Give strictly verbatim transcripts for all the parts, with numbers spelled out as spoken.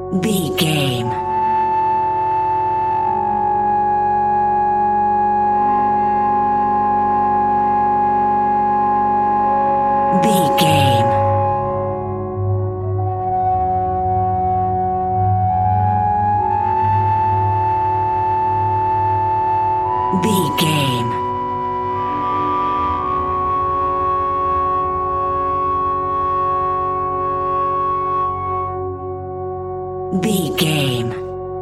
B game. B game. B game. B game.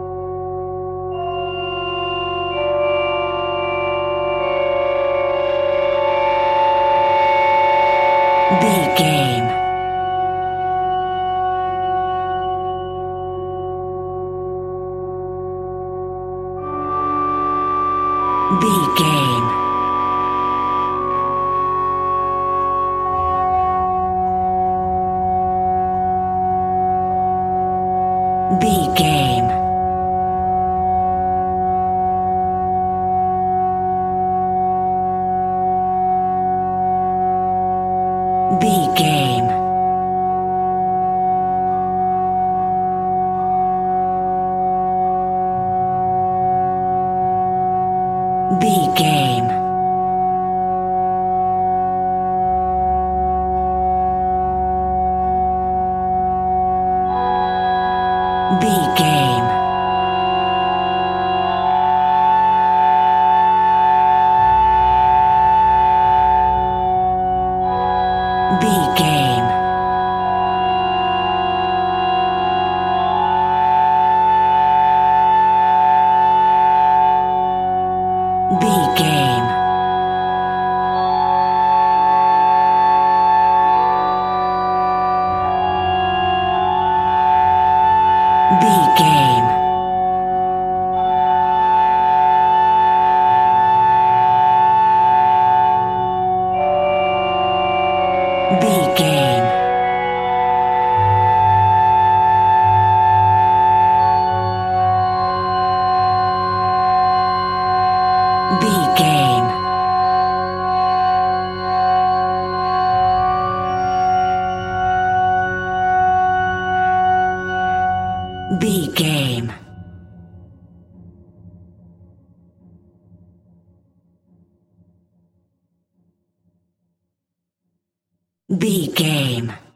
B game. B game. B game. B game. B game. B game. B game. B game. B game. B game. B game. B game. B game.